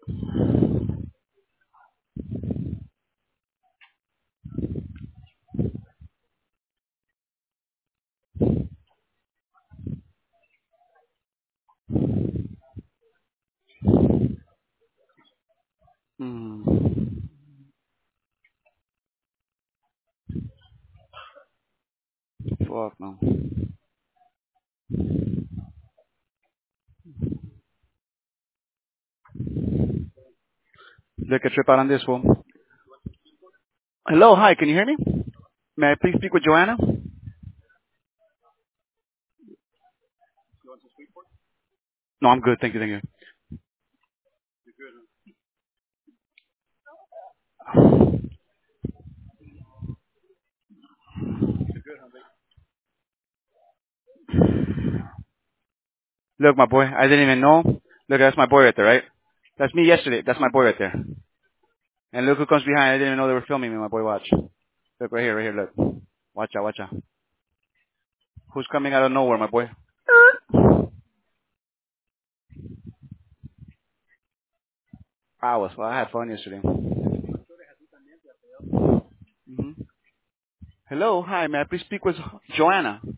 Hmm. Fuck no. Look a trip out on this one. Hello, hi, can you hear me? May I please speak with Joanna? No, I'm good. Thank you, thank you. Look, my boy, I didn't even know. Look, that's my boy right there, right? That's me yesterday. That's my boy right there. And look who comes behind. I didn't even know they were filming me, my boy. Watch. Look, right here, look. Watch out, watch out. Who's coming out of nowhere, my boy? Well, I had fun yesterday. Hmm. Hello, hi, may I please speak with Joanna?